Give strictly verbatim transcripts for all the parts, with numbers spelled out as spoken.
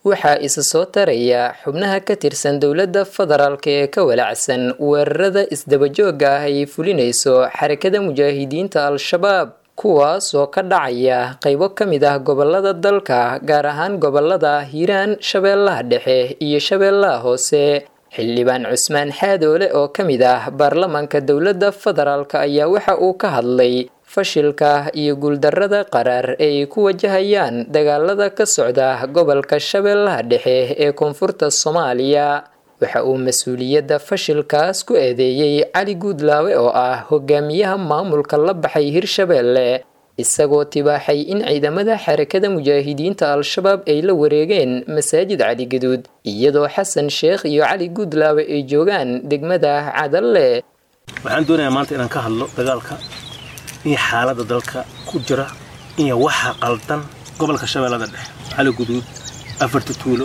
waxaa isa soo taraya xubnaha ka tirsan dowladda federaalka ee ka walacsan weerarada isdabajooga ah ay fulinayso xarakada mujaahidiinta al-shabaab kuwaas oo ka dhacaya qaybo ka mid ah gobolada dalka gaar ahaan gobolada hiiraan shabeellaha dhexe iyo shabeellaha hoose xildhibaan cusmaan xaadoole oo ka mid ah baarlamaanka dowladda federaalka ayaa waxa uu ka hadlay fashilka iyo guuldarrada qaraar ee ay ku wajahayaan dagaalada ka socda gobolka shabeellaha dhexe ee koonfurta soomaaliya waxa uu mas-uuliyadda fashilkaas ku eedeeyey cali guudlaawe oo ah hogaamiyaha maamulka la baxay hirshabeelle isagoo tibaaxay in ciidamada xarakada mujaahidiinta al-shabaab ay la wareegeen masaajid cali gaduud iyadoo xasan sheekh iyo cali guudlaawe ay joogaan degmada cadalle waxaan doonayaa maanta inaan ka hadlo dagaalka iyo xaaladda dalka ku jira iyo waxa qaldan gobolka shabeellada dhexe cali guduud afarta tuulo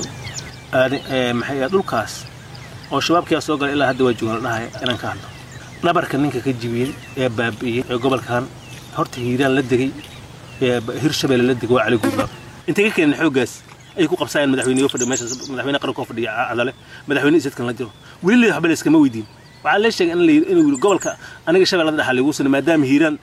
maxay ah dhulkaas oo shabaabkii soo galay ilaa hadda waa joogan dhahay inaan ka hadlo nabarka ninka ka jibiyay ee baabi'iyay ee gobolkan horta hiiraan la degay ee hirshabeelle la degay waa cali guudlaawe inta ka keenay xoogaas ay ku qabsadeen madaxweynaha fadhiya meesha madaxweynaha qaranka fadhiya cadale madaxweynaha isadkan la jiro weli waxba la iskama weydiin waxaa la sheegay in inuu gobolka aniga shabeellada dhexe lagu soo maadaama hiiraan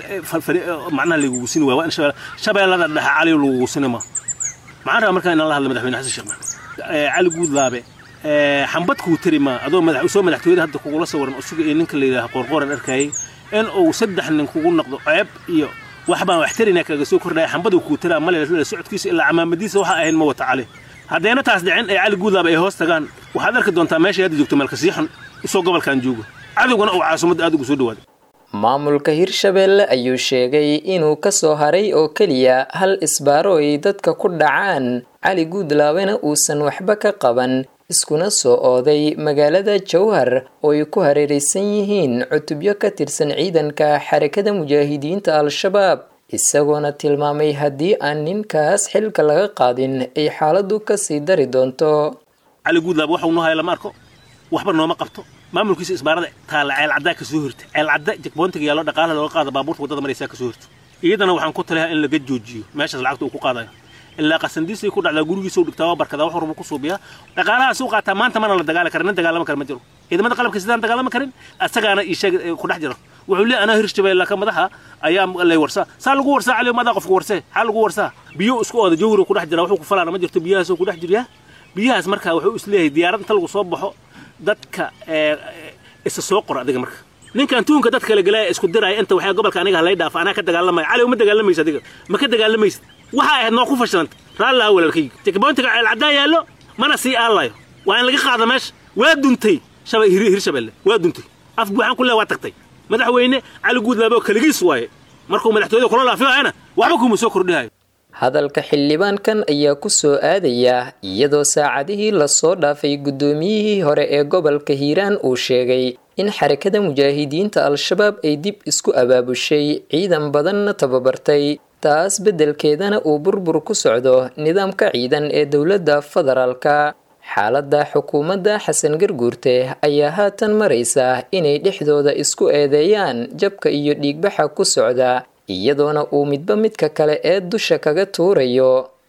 macnaha lagu siin waa in shabeellada dhexe cali lagu siinama macnaha markaa in la hadlo madaxweynaha xasan sheekh maxamed cali guudlaawe xambad ku tirima adoo madax soo madaxtooyada hadda kugu la sawiran usuga ee ninka la yiraahdo qorqoran arkay in uu saddex nin kugu noqdo ceeb iyo waxba wax tirina kaga soo kordhay xambadu ku tira mal la socodkiisa ilaa amaamadiisa waxa ahayn ma wata cali hadeena taas dhicin ay cali guudlaawe ay hoos tagaan waxaad arki doontaa meesha hadda joogto malka siixan isoo gobolkan joogo adiguna uu caasimada aad ugu soo dhawaado maamulka hirshabeelle ayuu sheegay inuu ka soo haray oo keliya hal isbaaro ay dadka ku dhacaan cali guudlaawena uusan waxba ka qaban iskuna soo ooday magaalada jowhar oo ay ku hareeraysan yihiin cutubyo ka tirsan ciidanka xarakada mujaahidiinta al-shabaab isagoona tilmaamay haddii aan ninkaas xilka laga qaadin ay xaaladu ka sii dari doonto cali guudlaawe waxa uu noo hayay lama arko waxba nooma qabto maamulkiisa isbaarada taala ceel cadda ka soo hirtay ceel cadda jagboontiga yaalo dhaqaalaha looga qaado baabuurta wadada maraysa ka soo hirtay iyadana waxaan ku taliyaa in laga joojiyo meeshaas lacagta uu ku qaadayo ilaa qasandiisay ku dhacdaa gurigiisa uu dhigtaa barkada wax horba ku suubiya dhaqaalaha soo qaata maanta mana la dagaali karin dagaalama kar ma jiro ciidamada qalabka sidaan dagaalama karin asagaana ii sheeg ku dhex jiro wuxuu leeyahay ana hirshabeelle ka madaxa ayaa lay warsa saa lagu warsa cali madax qofku warsa xal lagu warsa biyo isku ooda jawhar ku dhex jira wuxuu ku falaana ma jirto biyahaas ku dhex jiriya biyahaas marka wuxuu isleeyahay diyaarad inta lagu soo baxo dadka ee isa soo qor adiga marka ninkan tuunka dadka kala galay isku diray inta waxa gobolka aniga halay dhaaf ana ka dagaalamay cali uma dagaalamaysa adiga ma ka dagaalamaysa waxa ay noo ku fashilanta raalla walaalkay tikboontiga ceel cadaa yaalo mana sii aalayo waa in laga qaado meesha waa duntay shabay hirshabeelle waa duntay af buuxan kullee waa tagtay madaxweyne cali guudlaawe kaligiis waaye markuu madaxtooyada kula laafiyayna waxba kuma soo kordhiyayo hadalka xildhibaankan ayaa ku soo aadaya iyadoo saacadihii la soo dhaafay guddoomiyihii hore ee gobolka hiiraan uu sheegay in xarakada mujaahidiinta al-shabaab ay dib isku abaabushay ciidan badanna tababartay taas beddelkeedana uu burbur ku socdo nidaamka ciidan ee dowladda federaalka xaaladda xukuumadda xasan garguurte ayaa haatan maraysa inay dhexdooda isku eedeeyaan jabka iyo dhiigbaxa ku socda iyadoona uu midba midka kale ee dusha kaga tuurayo